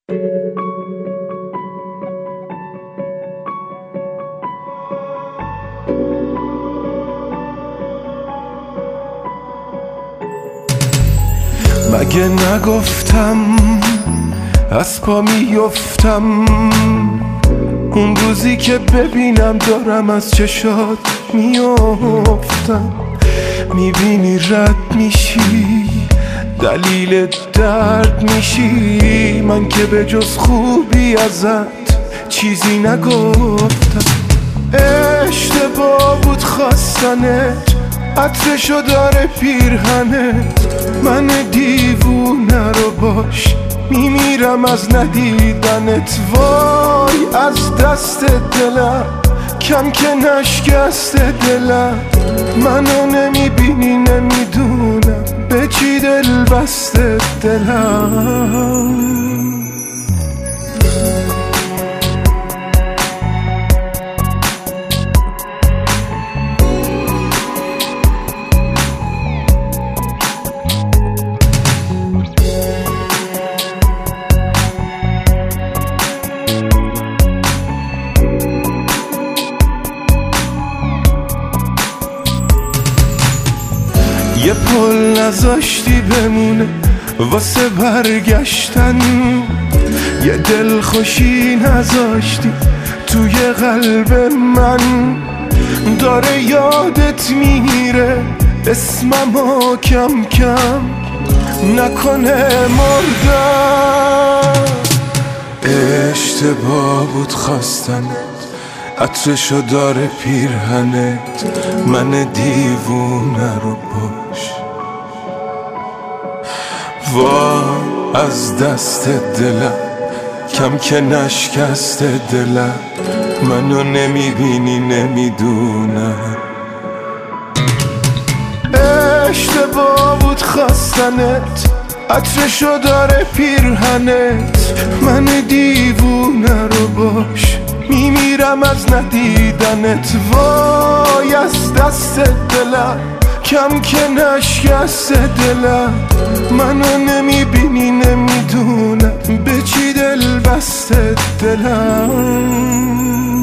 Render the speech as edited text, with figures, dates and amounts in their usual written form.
مگه نگفتم از پا میفتم اون روزی که ببینم دارم از چشات میفتم؟ میبینی رد میشی دلیل درد میشی، من که به جز خوبی ازت چیزی نگفتم. اشتباه بود خواستنت، عطرشو داره پیرهنت، من دیوونه رو باش میمیرم از ندیدنت. وای از دست دلم کم که نشکست دلم، منو نمیبینی نمیدونم به چی دل بسته دلم. یه پل نذاشتی بمونه واسه برگشتن، یه دل خوشی نذاشتی توی قلب من. داره یادت میره اسممو کم کم، نکنه مردم. اشتباه بود خواستنت، عطرشو داره پیرهنت، من دیوونه رو باش. وای از دست دلم کم که نشکست دلم، منو نمیبینی نمیدونم. اشتباه بود خواستنت، عطرشو داره پیرهنت، من دیوونه رو باش میمیرم از ندیدنت. وای از دست دلم کم که نشکست دلم، منو نمیبینی نمیدونم به چی دل بسته دلم.